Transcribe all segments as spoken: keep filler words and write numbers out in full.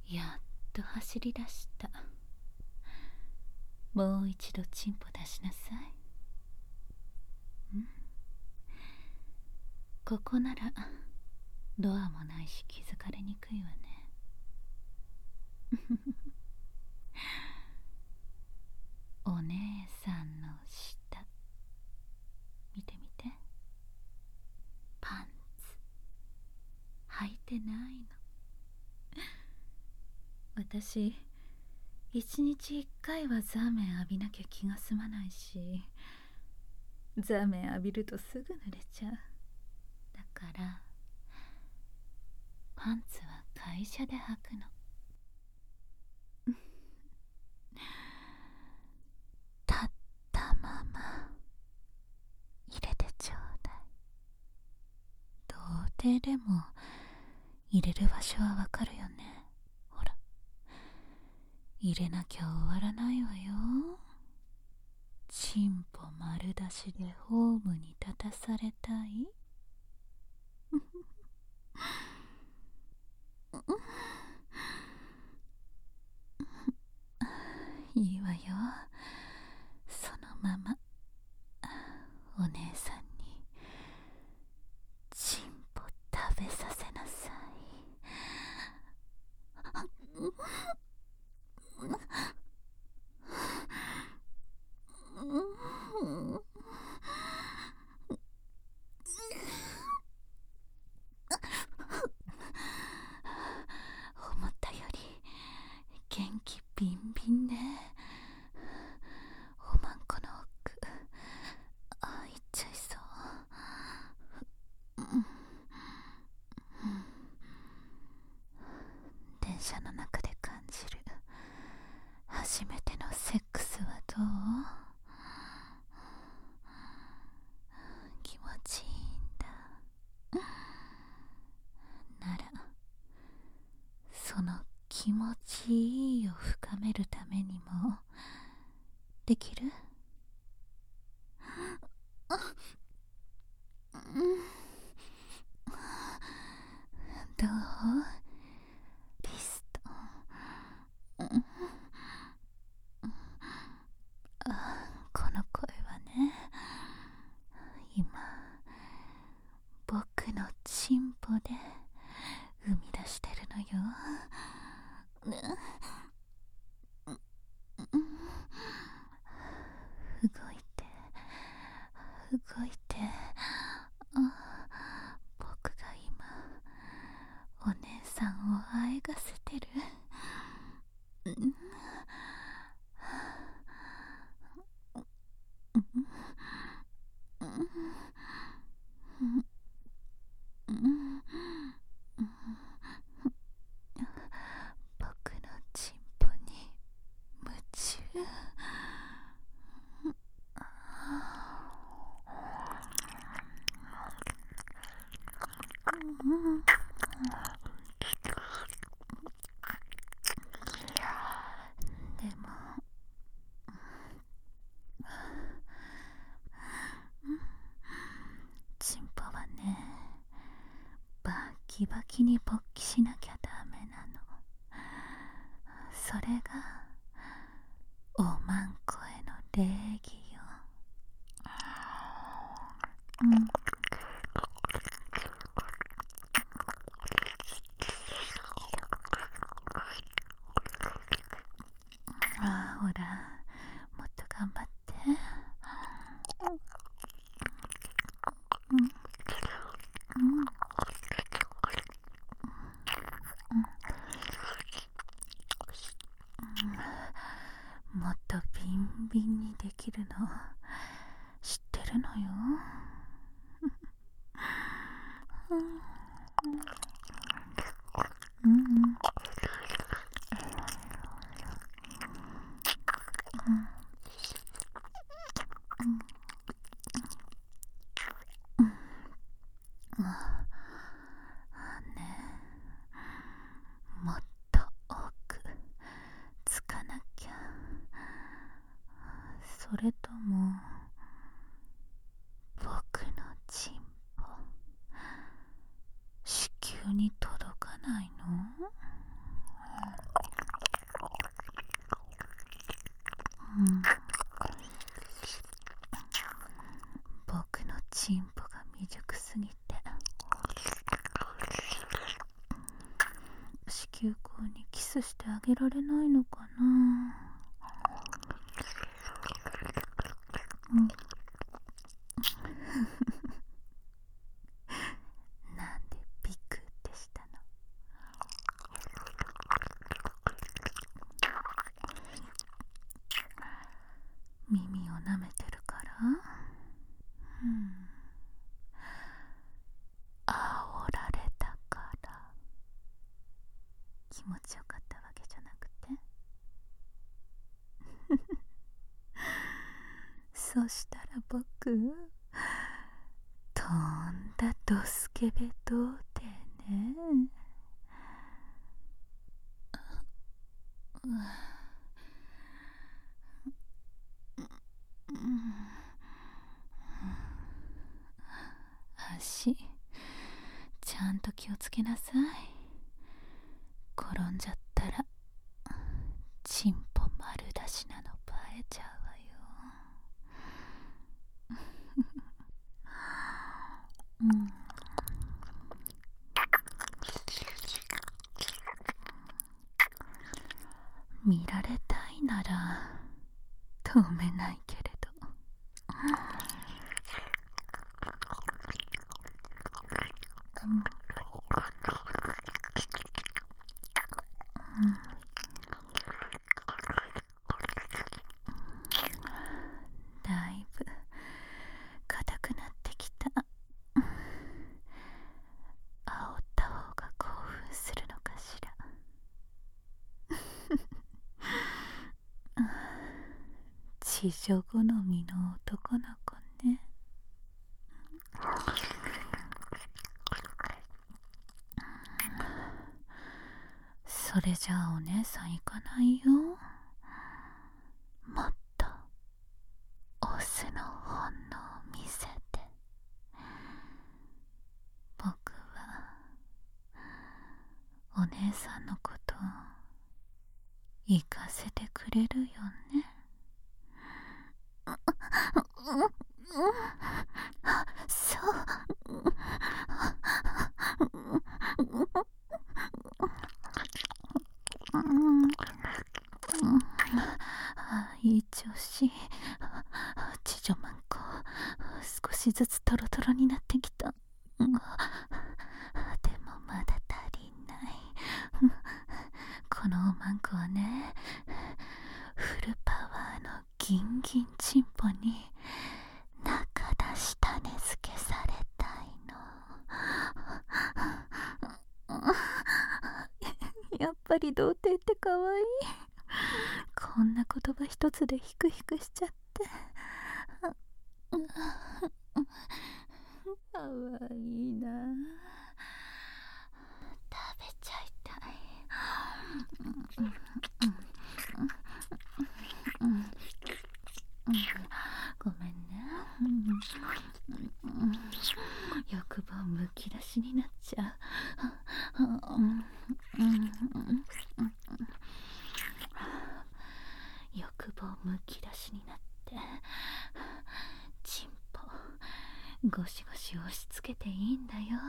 やっと走り出した。もう一度チンポ出しなさい。んここならドアもないし気づかれにくいわね。お姉さんの下見てみて。パンツ履いてないの。私一日一回はザーメン浴びなきゃ気が済まないし、ザーメン浴びるとすぐ濡れちゃう。だからパンツは会社で履くの。立ったまま入れてちょうだい。童貞でも入れる場所はわかるよね。ほら、入れなきゃ終わらないわよ。チンポ丸出しでホームに立たされたい？いいわよ。そのままお姉さんにチンポ食べさせなさい。思ったより元気ビンビンね。おまんこの奥、あ、いっちゃいそう。電車の中で感じる初めてのセックスはどう？気持ちいいんだ。ならその気持ちいいを深めるためにもできる？どう？ピストン。あ、この声はね、今僕のチンポで生み出してるのよ。動いて動いて。あ、僕が今お姉さんをあえがせてる。僕のチンポに夢中。でもチンポはね、バキバキに勃起しなきゃダメなの。それがおまんこへの礼儀よ。うん。ああ、ほら、もっと頑張って。うんうんうん、もっとビンビンにできるの知ってるのよ。うんうんね、もっと奥つかなきゃ。それとも僕のチンポ子宮に届かないの？ スしてあげられないのかな。うん、なんでビクってしたの。耳を舐めてるから。うん、煽られたから気持ちよかったわけじゃなくて。そしたら僕、とんだドスケベ童貞ね。足ちゃんと気をつけなさい。転んじゃったらチンポ丸出しなのバレちゃうわよ。うん、見られたいなら止めないけれど。うん、だいぶ硬くなってきた。煽った方が興奮するのかしら。地女好みの男の子ね。それじゃあお姉さん行かないよ。もっとオスの本能を見せて。僕はお姉さんのことを行かせてくれるよね。そう。いい調子。地女マンコ少しずつトロトロになってきた。でもまだ足りない。このおまんこはね、フルパワーのギンギンチンポに中出し種付けされたいの。やっぱり童貞ってかわいい。こんな言葉一つでヒクヒクしちゃって。かわいいな。食べちゃいたい。ごめんね。欲望むき出しになっちゃう。欲望むき出しになってチンポゴシゴシ押し付けていいんだよ。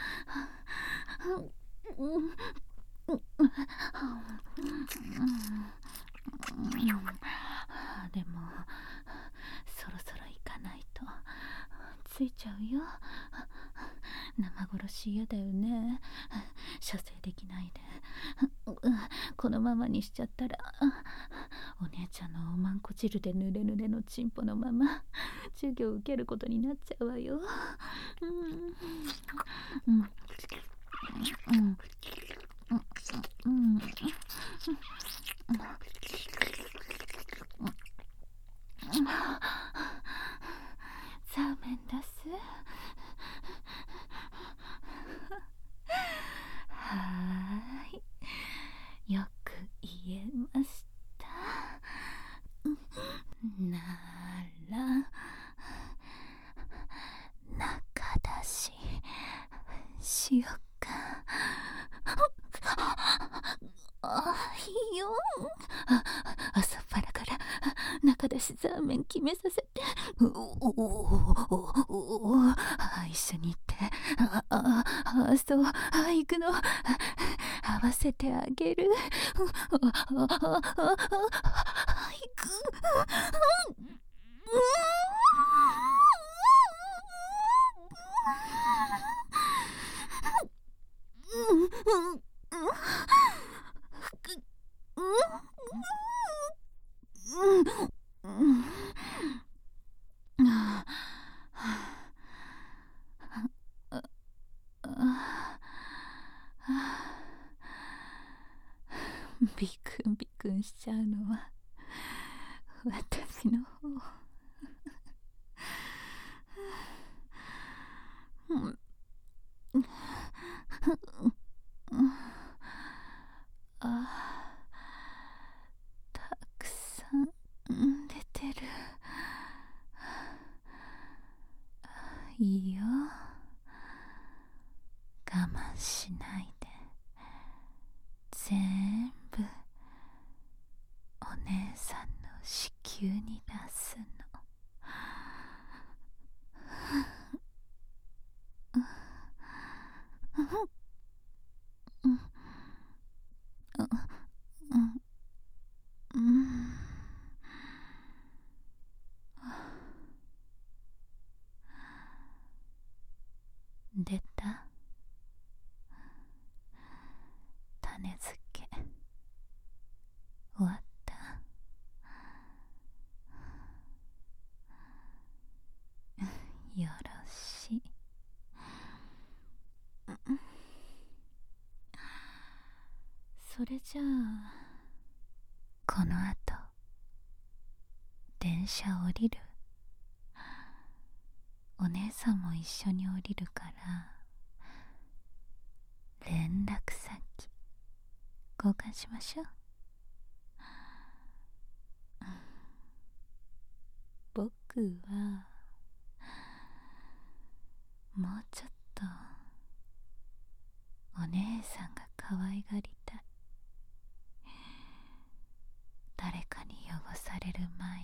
でもそろそろ行かないとついちゃうよ。生殺し嫌だよね。射精できないでこのままにしちゃったらお姉ちゃんのおまんこ汁でぬれぬれのチンポのまま授業を受けることになっちゃうわよ。うんうんうんうんザーメン出す。はーい、よく言えました。なら中出ししよっか。あ、いいよ。朝っぱらから中出しザーメン決めさせて。おおおお、一緒に行って。ああ、そう、行くの。 会わせてあげる。いく。ビクンビクンしちゃうのは私の方。あ、たくさん出てる。いいよ、我慢しないで全部お姉さんの子宮に出すの。出た？種付け終わった？よろしい。それじゃあこのあと電車降りる？お姉さんも一緒に降りるから連絡先交換しましょう。僕はもうちょっとお姉さんが可愛がりたい。誰かに汚される前